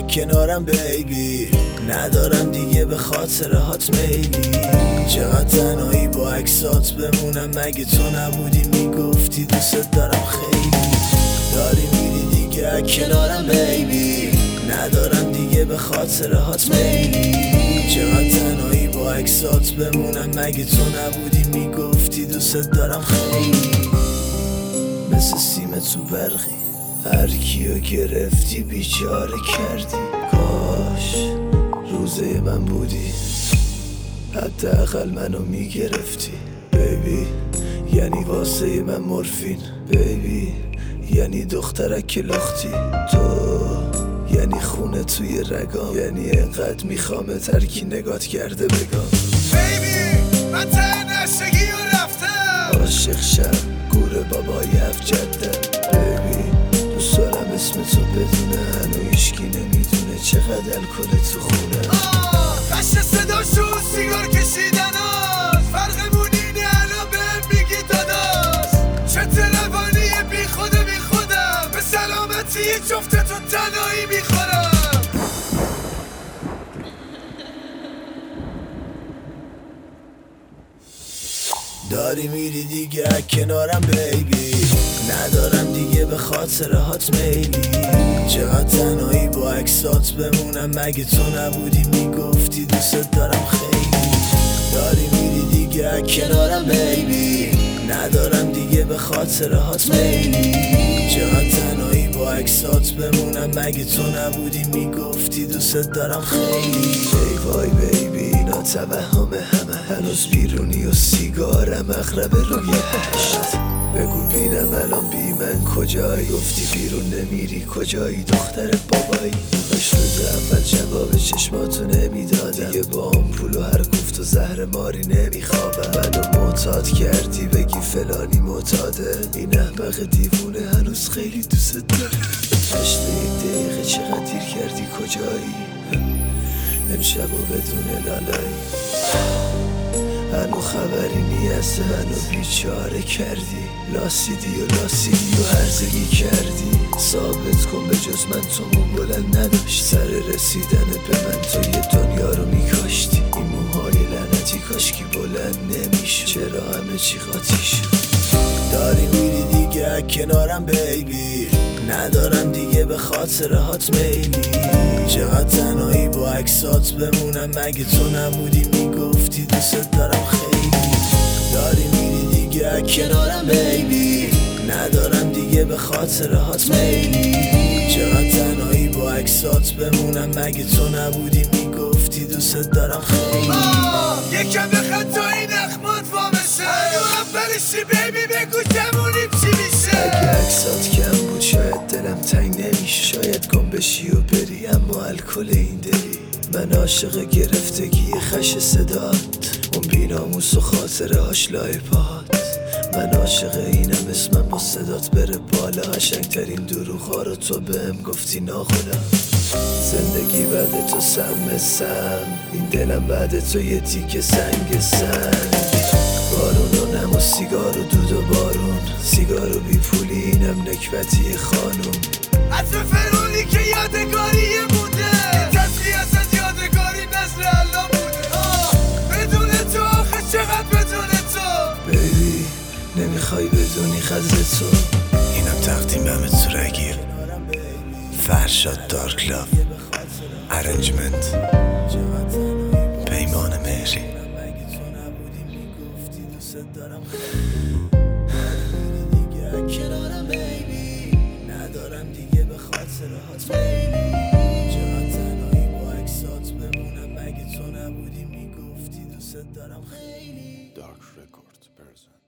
کنارم بیبی، ندارم دیگه به خاطر هات میلی. چقدر تنهایی با عکسات بمونم، مگه تو نبودی میگفتی دوست دارم خیلی. داری میری دیگه کنارم بیبی، ندارم دیگه به خاطر هات میلی. چقدر تنهایی با عکسات بمونم، مگه تو نبودی میگفتی دوست دارم خیلی. مثل سیم تو برقی، هر کیو گرفتی بیچاره کردی. کاش روزه من بودی، حداقل منو میگرفتی. بیبی یعنی واسه من مورفین، بیبی یعنی دخترک لختی. تو یعنی خونه توی رگام، یعنی انقدر میخوامت هر کی نگات کرده بگم. بیبی من ته نشگی و رفتم، عاشق شم گور بابای هفت جدم. بیبی دوست دارم اسم تو بدونه، هنو هیشکی نمیدونه چقدر الکل تو خونه. قشن صداشو سیگار کشیدناست، فرقمون اینه الان بهم میگی داداش. چت روانی بی خودم به سلامتی جفتتون تنهایی میخورم. داری میری دیگه کنارم بیبی، ندارم دیگه به خاطر هات میلی. چقدر تنهایی با عکسات بمونم، مگه تو نبودی میگفتی دوست دارم خیلی. داری میری دیگه کنارم بیبی، ندارم دیگه به خاطر هات میلی. چقدر تنهایی با عکسات بمونم، مگه تو نبودی میگفتی دوست دارم خیلی. ای وای بیبی اینا توهم همه، هنوز بیرونی و سیگارم اغربه روی هشت. بگو بینم الان بی من کجایی، گفتی بیرون نمیری کجایی دختر بابایی. کاش روز اول جواب چشماتو نمیدادم، دیگه با آمپول و هر کوفت و زهر ماری نمیخوابم. منو معتاد کردی بگی فلانی معتاده، این احمق دیوونه هنوز خیلی دوست داره. 8 دقیقه چقدر دیر کردی کجایی، امشب و بدون لالایی. هنو خبری نیست، هنو بیچاره کردی. لاسیدی و هرزگی کردی. ثابت کن به جز من تو مو بلند نداشت، سر رسیدن به من تو یه دنیا رو میکاشتی. این موهای لعنتی کاشکی بلند نمیشه، چرا همه چی قاطی شد. داری میری دیگه کنارم بیبی، ندارم دیگه به خاطر هات میلی. چقدر تنهایی با عکسات بمونم، مگه تو نبودی میگفتی دوست دارم خیلی. داری میری دیگه کنارم بیبی، ندارم دیگه به خاطر هات میلی. چقدر تنهایی با عکسات بمونم، مگه تو نبودی میگفتی دوست دارم خیلی. یکم بخند تا این اخمات وامشه، اولشی بیبی بگو جمونیم چی میشه. اگه عکسات کم بود شاید دلم تنگ نمیشه، شاید گم بشی و بری اما الکل این دلی. من عاشق گرفتگی خش صدات، اون بیناموس و خاطره هاش لای پات. من عاشق اینم اسمم با صدات بره بالا، قشنگترین دروغا رو تو بهم گفتی ناخودم. زندگی بعد تو سم، این دلم بعد تو یه تیکه سنگ. بارون و نم و سیگار و دود و بارون، سیگار و بی پولی اینم نکبتی خانوم. عطر فرونی که یادگاری بوده، تسخی از یادگاری نظر الان بوده. بدون تو آخه چقدر بدون تو بیبی نمیخوای بدونی قدر تو. اینم تقدیم به همه رگیر، فرشاد دارک لاف، ارنجمنت پیمان مهری. کنارم بیبی، ندارم دیگه به خاطر هات میلی. چقدر تنهایی با عکسات بمونم، مگه تو نبودی میگفتی دوست دارم خیلی. دارک رکورد پرزنت.